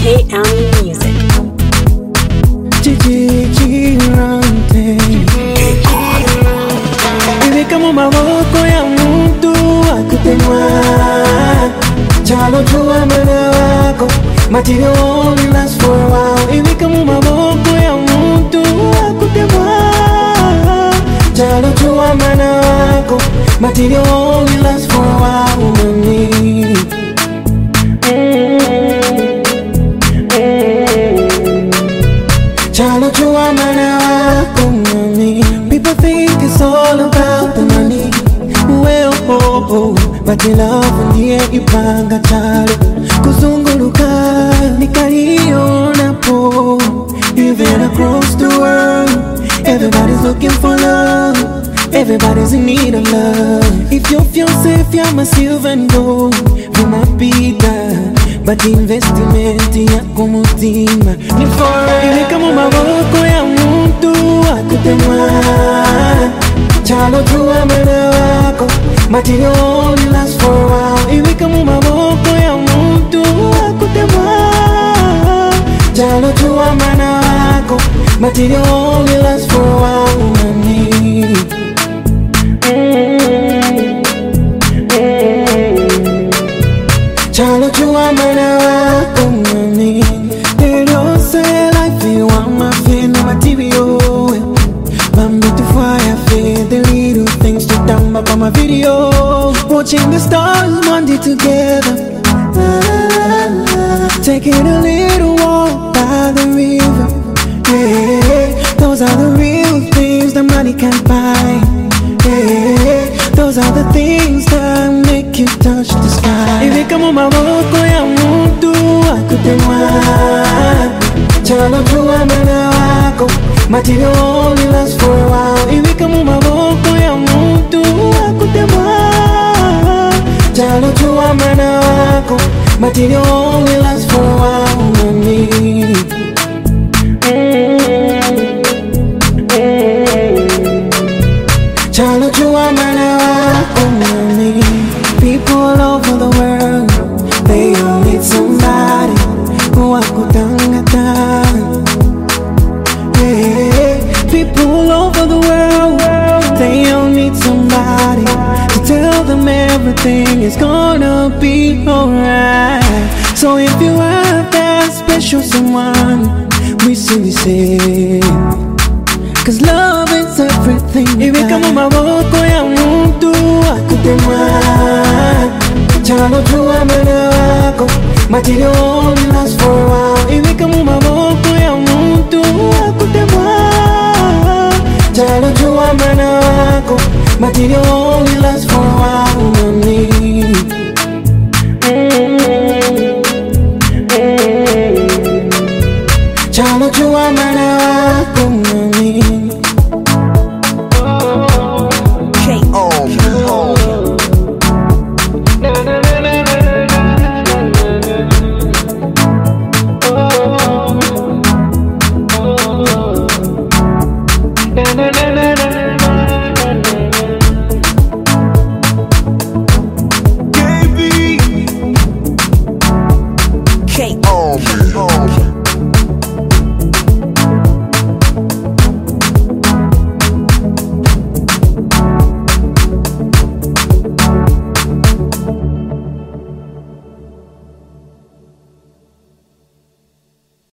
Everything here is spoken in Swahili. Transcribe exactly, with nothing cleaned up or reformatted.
K L Music. Chijirante iweka mu maboko ya muntu akutemwa chalo jua mana wako material only lasts for a while. Iweka mu maboko ya muntu akutemwa chalo jua mana wako material only lasts for a while, mami. Chalo jua mana wako, mami. People think it's all about the money. Well, oh, oh, but the love ndiye ipanga chalo kuzunguluka nikaliona po. Even across the world, everybody's looking for love. Everybody's in need of love. If you feel safe, you're my silver and gold. You might be that, but the investment yako mutima ni forever. Iweka mu maboko ya muntu akutemwa chalo jua mana wako material only lasts for a while. Iweka mu maboko ya muntu akutemwa chalo jua mana wako material only lasts for a while, mami. Chalo jua mana wako, mami. They don't say life you want my feel no material. Mami to fire feel the little things to down up on my video. Watching the stars Monday together. Taking a little walk by the river. Yeah, those are the real things that money can't buy. Yeah, those are the things that make you touch the sky. Iweka mu maboko ya muntu akutemwa chalo jua mana wako material only lasts for a while. Iweka mu maboko ya muntu akutemwa chalo jua mana wako material only lasts for a while, mami. Chalo jua mana wako, mami. People all over the world, they all need somebody who akutangata. Hey, people all over the world, they all need somebody to tell them everything is gonna be alright. So if you have that special someone, we say we say, cause love is everything. Iweka mu maboko ya muntu akutemwa chalo jua mana wako material only lasts for a while. Iweka mu maboko ya muntu akutemwa chalo jua mana wako material only lasts for a while, mami. Chalo jua mana wako, mami. K O